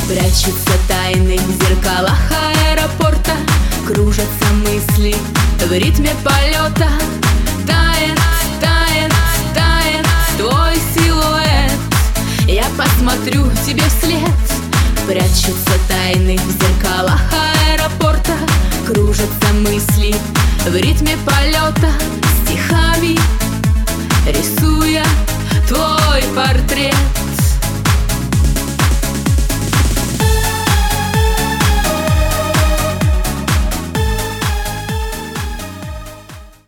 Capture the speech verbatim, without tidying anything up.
Прячутся тайны в зеркалах аэропорта, кружатся мысли в ритме полета. Тает, тает, тает твой силуэт, я посмотрю тебе вслед. Прячутся тайны в зеркалах аэропорта, кружатся мысли в ритме полета. Стихами рисуя твой портрет.